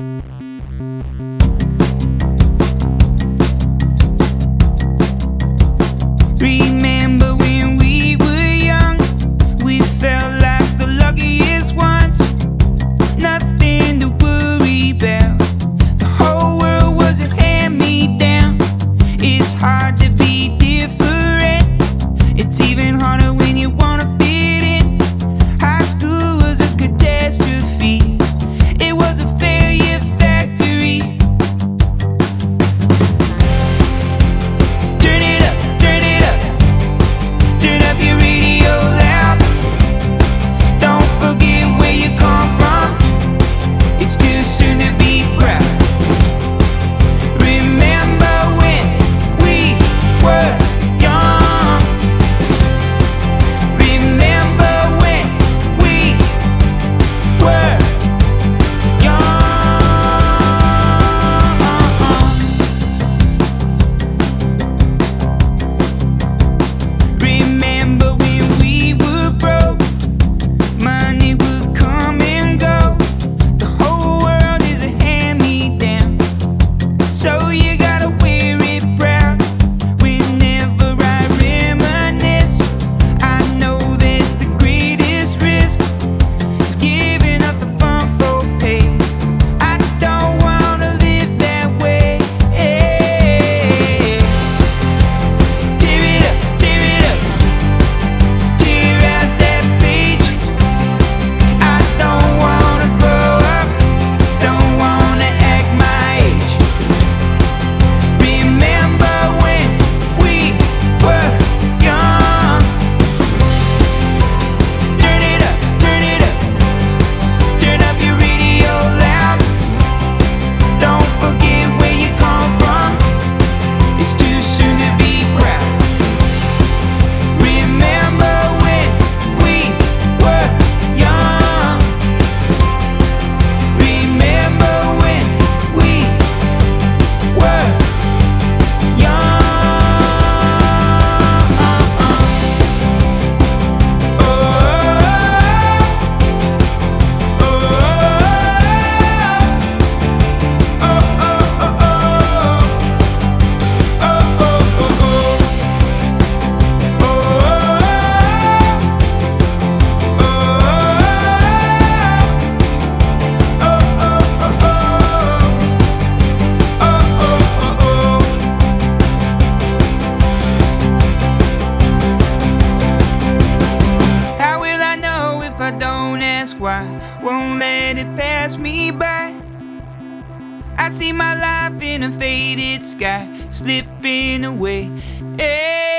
Remember when we were young, we felt like the luckiest ones. Nothing to worry about. The whole world was a hand-me-down. It's hard to be different. It's even harder when you wanna fit in. High school was a catastrophe. It was a failure factory. Turn it up, turn it up. Turn up your radio loud. Don't forget where you come from. It's too soon to be proud. Remember when we were young. Remember when we were young. Remember when we were broke. Money would come and go. The whole world is a hand-me-down. So you gotta wear it proud. Whenever I reminisce, I know that the greatest risk is giving up the fun for pay. I don't wanna live that way. Tear it up, tear it up. Tear out that page. I don't wanna grow up. Don't wanna act my age. Remember when we were young. Turn it up, turn it up. Turn up your radio loud. Don't forget where you come from. It's too soon to be proud. Remember when we were young. Remember when we were young. Oh, oh, oh, oh, How will I know if I don't ask why? Won't let it pass me by. I see my life in a faded sky, slipping away. Hey.